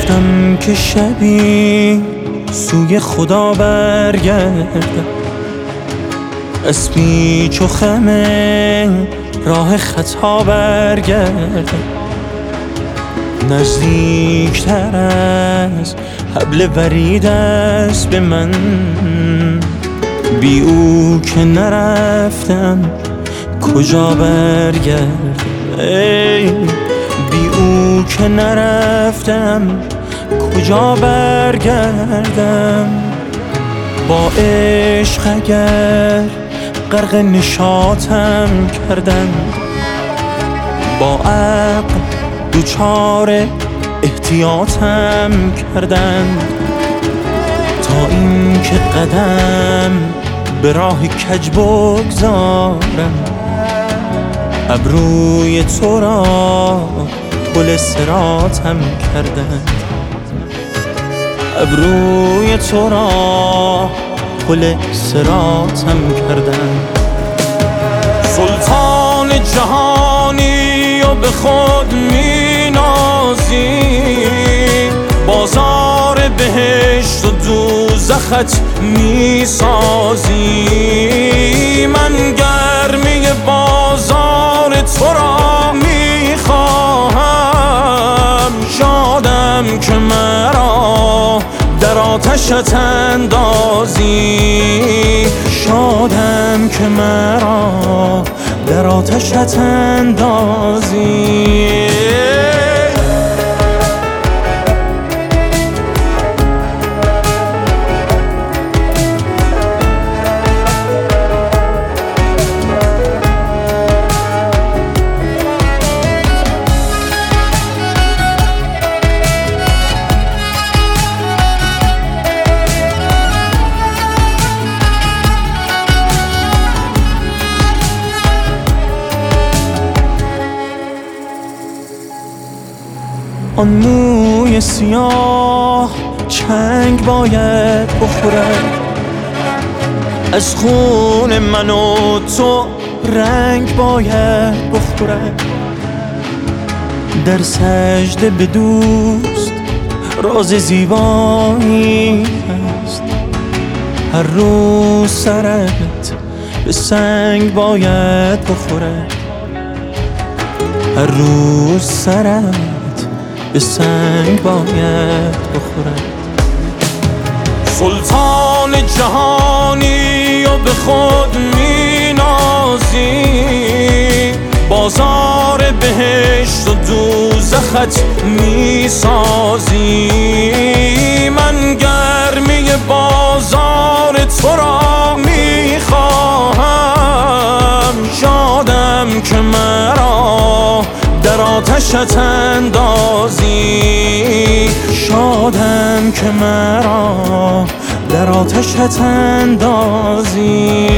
گفتم که شبی سوی خدا برگردم، از پیچ و خم راه خطا برگردم، نزدیکتر از حبل ورید است به من، بی او که نرفتم کجا برگردم، بی او که نرفتم کجا برگردم. با عشق اگر غرق نشاطم کردن، با عقل دوچار احتیاطم کردن، تا این که قدم به راه کج بگذارم، ابروی تو را پل صراطم کردن، ابروی تو را پل صراطم کردن. سلطان جهانی و به خود می نازی، بازار بهشت و دوزخت می سازی، من گرمی بازار تو را می خواهم، شادم که مرا در آتشت اندازی، شادم که مرا در آتشت اندازی. آن موی سیاه چنگ باید بخورد، از خون من و تو رنگ باید بخورد، در سجده به دوست راز زیبایی هست، هر روز سرت به سنگ باید بخورد، هر روز سرت به سنگ باید بخورد. سلطان جهانی و به خود می نازی، بازار بهشت و دوزخت می سازی، من گرمی بازار تو را می خواهم، شادم که مرا در آتشت اندازی، شادم که مرا در آتشت اندازی.